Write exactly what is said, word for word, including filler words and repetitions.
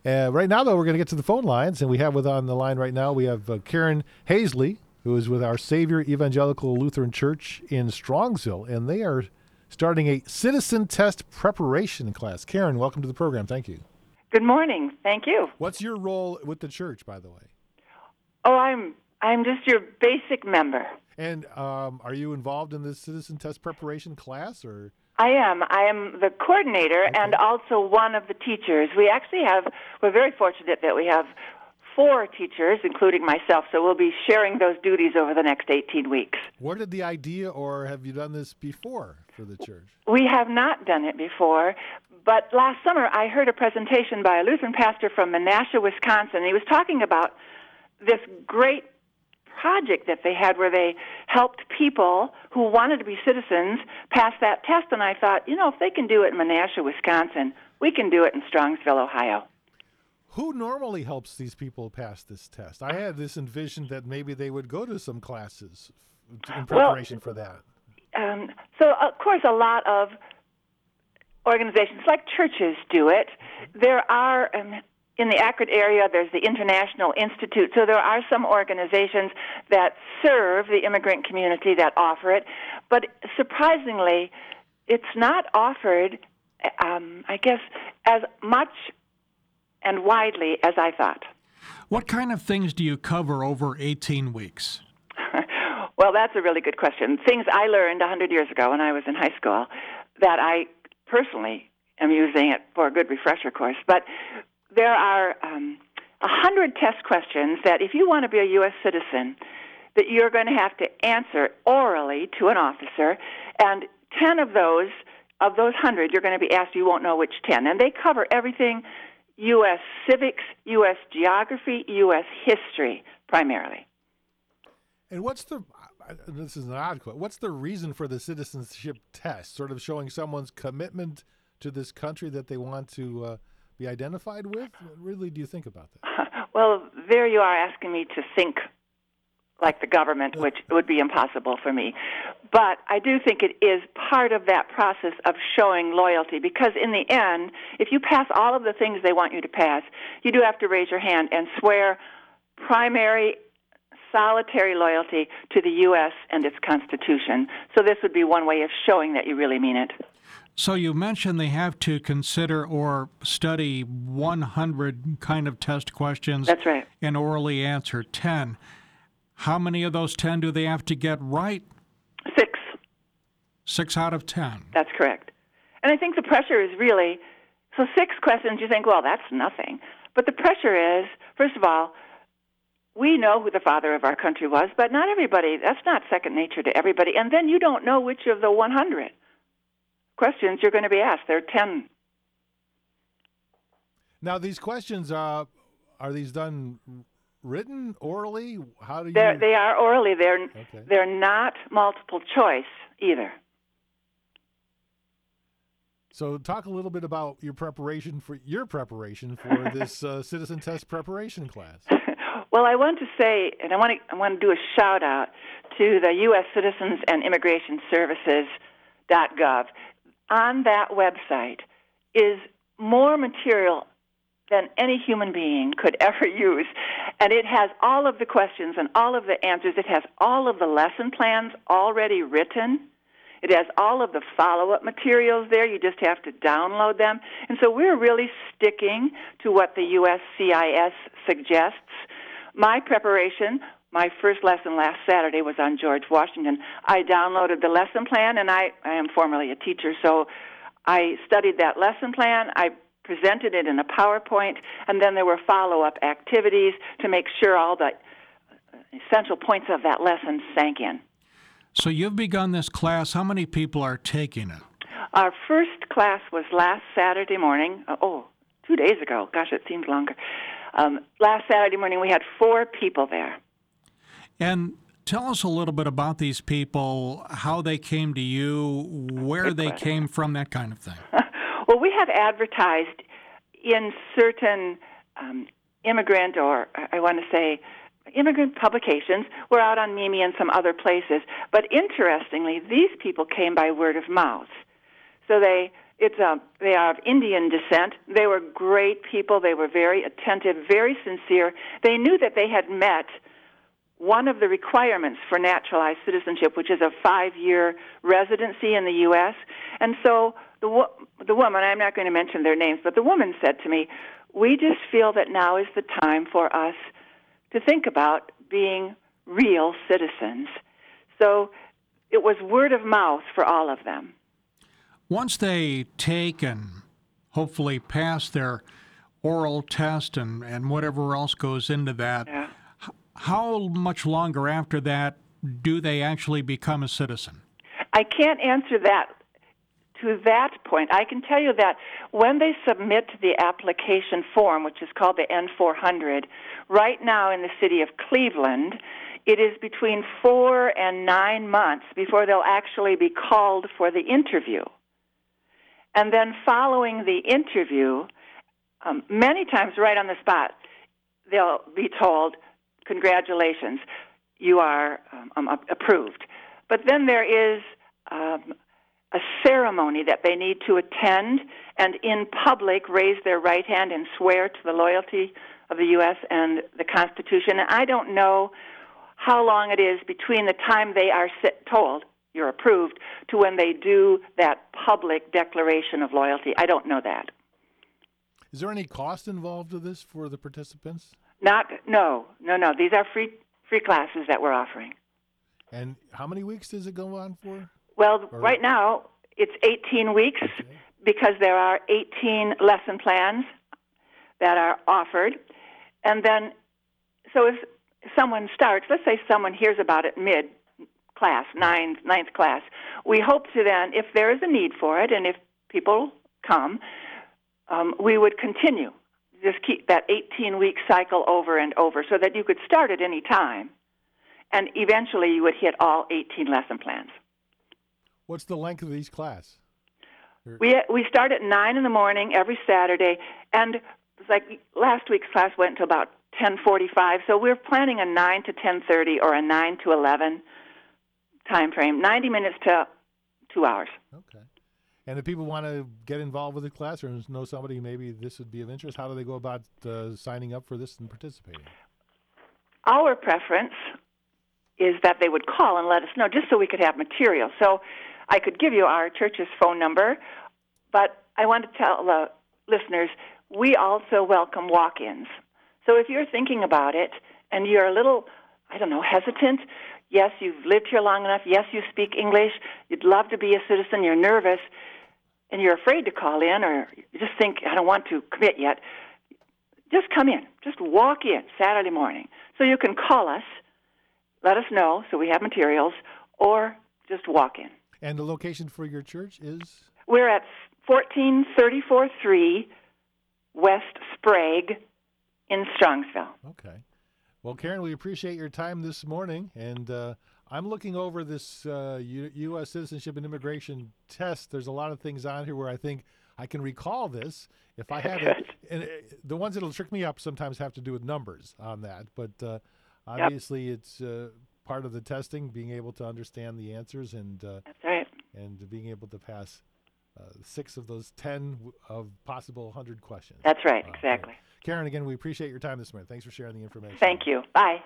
Uh, right now, though, we're going to get to the phone lines, and we have with on the line right now, we have uh, Karen Hazley, who is with Our Savior Evangelical Lutheran Church in Strongsville, and they are starting a citizen test preparation class. Karen, welcome to the program. Thank you. Good morning. Thank you. What's your role with the church, by the way? Oh, I'm I'm just your basic member. And um, are you involved in this citizen test preparation class, or? I am. I am the coordinator Okay. and also one of the teachers. We actually have, we're very fortunate that we have four teachers, including myself, so we'll be sharing those duties over the next eighteen weeks. Where did the idea, or have you done this before for the church? We have not done it before, but last summer I heard a presentation by a Lutheran pastor from Menasha, Wisconsin. He was talking about this great project that they had where they helped people who wanted to be citizens pass that test, and I thought, you know, if they can do it in Menasha, Wisconsin, we can do it in Strongsville, Ohio. Who normally helps these people pass this test? I had this envisioned that maybe they would go to some classes in preparation well, for that. Um, so, of course, a lot of organizations like churches do it. There are, um, in the Akron area, there's the International Institute, so there are some organizations that serve the immigrant community that offer it. But surprisingly, it's not offered, um, I guess, as much and widely as I thought. What kind of things do you cover over eighteen weeks? Well, that's a really good question. Things I learned one hundred years ago when I was in high school that I personally am using it for a good refresher course. But there are um, one hundred test questions that if you want to be a U S citizen, that you're going to have to answer orally to an officer, and ten of those, of those one hundred, you're going to be asked, you won't know which ten. And they cover everything U S civics, U S geography, U S history, primarily. And what's the, this is an odd question, what's the reason for the citizenship test? Sort of showing someone's commitment to this country that they want to uh, be identified with? What really do you think about that? Well, there you are asking me to think like the government, which would be impossible for me. But I do think it is part of that process of showing loyalty, because in the end, if you pass all of the things they want you to pass, you do have to raise your hand and swear primary, solitary loyalty to the U S and its Constitution. So this would be one way of showing that you really mean it. So you mentioned they have to consider or study one hundred kind of test questions. That's right. And orally answer ten. How many of those ten do they have to get right? Six. Six out of ten. That's correct. And I think the pressure is really, so six questions, you think, well, that's nothing. But the pressure is, first of all, we know who the father of our country was, but not everybody, that's not second nature to everybody. And then you don't know which of the one hundred questions you're going to be asked. There are ten. Now, these questions, uh, are these done written, orally? How do you? They're, they are orally. They're Okay. they're not multiple choice either. So, talk a little bit about your preparation for your preparation for this uh, citizen test preparation class. Well, I want to say, and I want to I want to do a shout out to the U S Citizens and Immigration Services dot gov. On that website is more material than any human being could ever use. And it has all of the questions and all of the answers. It has all of the lesson plans already written. It has all of the follow-up materials there. You just have to download them. And so we're really sticking to what the U S C I S suggests. My preparation, my first lesson last Saturday was on George Washington. I downloaded the lesson plan, and I, I am formerly a teacher, so I studied that lesson plan. I presented it in a PowerPoint, and then there were follow-up activities to make sure all the essential points of that lesson sank in. So you've begun this class. How many people are taking it? Our first class was last Saturday morning. Oh, two days ago. Gosh, it seems longer. Um, last Saturday morning, we had four people there. And tell us a little bit about these people, how they came to you, where Good they question. came from, that kind of thing. Well, we have advertised in certain um, immigrant, or I want to say immigrant publications. We're out on Mimi and some other places. But interestingly, these people came by word of mouth. So they It's um, they are of Indian descent. They were great people. They were very attentive, very sincere. They knew that they had met one of the requirements for naturalized citizenship, which is a five-year residency in the U S. And so the wo- the woman, I'm not going to mention their names, but the woman said to me, "We just feel that now is the time for us to think about being real citizens." So it was word of mouth for all of them. Once they take and hopefully pass their oral test and, and whatever else goes into that, Yeah. h- how much longer after that do they actually become a citizen? I can't answer that to that point. I can tell you that when they submit the application form, which is called the N four hundred, right now in the city of Cleveland, it is between four and nine months before they'll actually be called for the interview. And then following the interview, um, many times right on the spot, they'll be told, "Congratulations, you are um, um, approved." But then there is um, a ceremony that they need to attend and in public raise their right hand and swear to the loyalty of the U S and the Constitution. And I don't know how long it is between the time they are sit- told you're approved to when they do that public declaration of loyalty. I don't know that. Is there any cost involved with this for the participants? Not, no, no, no. These are free free classes that we're offering. And how many weeks does it go on for? Well, Or- right now it's eighteen weeks Okay. because there are eighteen lesson plans that are offered. And then, so if someone starts, let's say someone hears about it mid-class, ninth, ninth class, we hope to then, if there is a need for it and if people come, um, we would continue. Just keep that eighteen-week cycle over and over so that you could start at any time. And eventually you would hit all eighteen lesson plans. What's the length of each class? We we start at nine in the morning every Saturday, and it's like last week's class went to about ten forty-five. So we're planning a nine to ten thirty or a nine to eleven time frame, ninety minutes to two hours. Okay. And if people want to get involved with the class or know somebody maybe this would be of interest, how do they go about uh, signing up for this and participating? Our preference is that they would call and let us know, just so we could have material. So I could give you our church's phone number, but I want to tell the listeners we also welcome walk-ins. So if you're thinking about it and you're a little, I don't know, hesitant, yes, you've lived here long enough, yes, you speak English, you'd love to be a citizen, you're nervous, and you're afraid to call in, or you just think, I don't want to commit yet, just come in. Just walk in Saturday morning. So you can call us, let us know so we have materials, or just walk in. And the location for your church is? We're at fourteen thirty-four three West Sprague in Strongsville. Okay. Well, Karen, we appreciate your time this morning, and uh, I'm looking over this uh, U- U.S. Citizenship and Immigration test. There's a lot of things on here where I think I can recall this if I had it. And it, the ones that'll trick me up sometimes have to do with numbers on that, but uh, obviously yep. it's uh, part of the testing, being able to understand the answers and uh, That's right. and being able to pass uh, six of those ten w- of possible one hundred questions. That's right, Uh, exactly. Karen, again, we appreciate your time this morning. Thanks for sharing the information. Thank you. Bye.